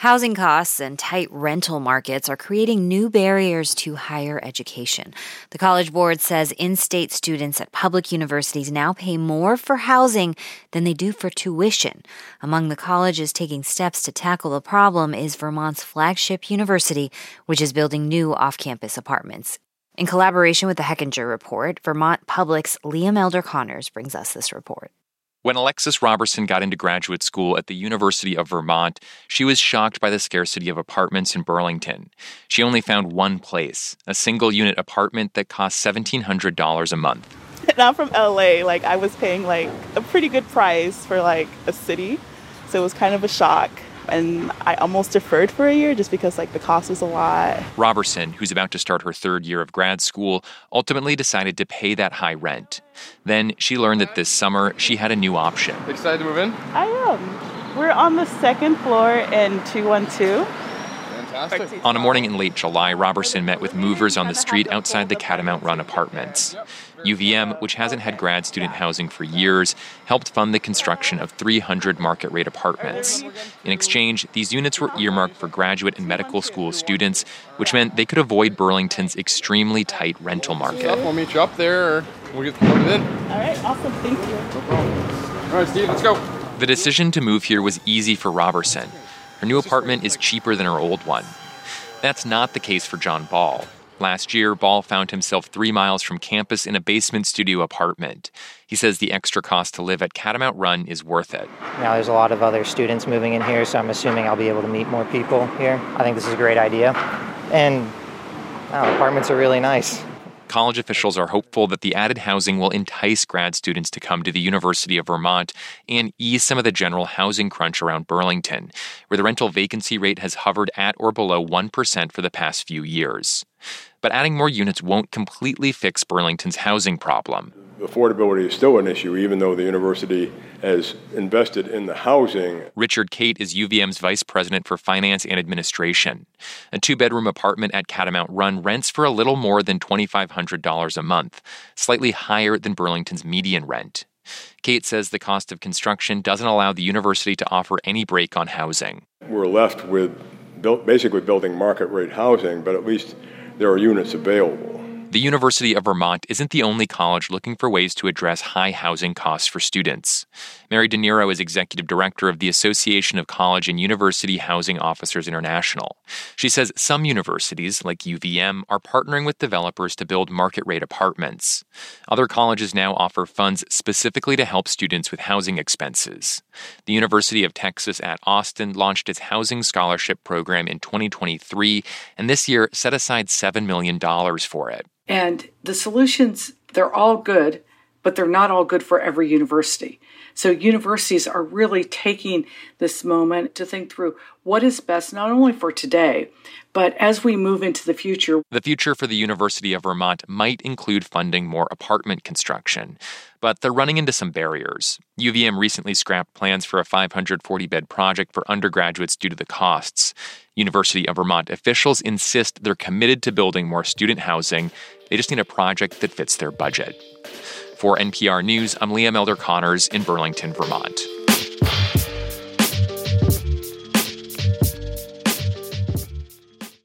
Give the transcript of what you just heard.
Housing costs and tight rental markets are creating new barriers to higher education. The College Board says in-state students at public universities now pay more for housing than they do for tuition. Among the colleges taking steps to tackle the problem is Vermont's flagship university, which is building new off-campus apartments. In collaboration with the Hechinger Report, Vermont Public's Liam Elder Connors brings us this report. When Alexis Robertson got into graduate school at the University of Vermont, she was shocked by the scarcity of apartments in Burlington. She only found one place, a single-unit apartment that cost $1,700 a month. And I'm from LA. I was paying a pretty good price for a city, so it was kind of a shock. And I almost deferred for a year just because the cost was a lot. Robertson, who's about to start her third year of grad school, ultimately decided to pay that high rent. Then she learned that this summer she had a new option. Excited to move in? I am. We're on the second floor in 212. Fantastic. On a morning in late July, Robertson met with movers on the street outside the Catamount Run apartments. UVM, which hasn't had grad student housing for years, helped fund the construction of 300 market-rate apartments. In exchange, these units were earmarked for graduate and medical school students, which meant they could avoid Burlington's extremely tight rental market. We'll meet you up there, or we'll get loaded in. All right, awesome. Thank you. No problem. All right, Steve, let's go. The decision to move here was easy for Robertson. Her new apartment is cheaper than her old one. That's not the case for John Ball. Last year, Ball found himself 3 miles from campus in a basement studio apartment. He says the extra cost to live at Catamount Run is worth it. Now there's a lot of other students moving in here, so I'm assuming I'll be able to meet more people here. I think this is a great idea. And apartments are really nice. College officials are hopeful that the added housing will entice grad students to come to the University of Vermont and ease some of the general housing crunch around Burlington, where the rental vacancy rate has hovered at or below 1% for the past few years. But adding more units won't completely fix Burlington's housing problem. Affordability is still an issue, even though the university has invested in the housing. Richard Cate is UVM's vice president for finance and administration. A 2-bedroom apartment at Catamount Run rents for a little more than $2,500 a month, slightly higher than Burlington's median rent. Cate says the cost of construction doesn't allow the university to offer any break on housing. We're left with basically building market-rate housing, but at least there are units available. The University of Vermont isn't the only college looking for ways to address high housing costs for students. Mary De Niro is executive director of the Association of College and University Housing Officers International. She says some universities, like UVM, are partnering with developers to build market-rate apartments. Other colleges now offer funds specifically to help students with housing expenses. The University of Texas at Austin launched its Housing Scholarship Program in 2023, and this year set aside $7 million for it. And the solutions, they're all good, but they're not all good for every university. So universities are really taking this moment to think through what is best not only for today, but as we move into the future. The future for the University of Vermont might include funding more apartment construction, but they're running into some barriers. UVM recently scrapped plans for a 540-bed project for undergraduates due to the costs. University of Vermont officials insist they're committed to building more student housing. They just need a project that fits their budget. For NPR News, I'm Liam Elder Connors in Burlington, Vermont.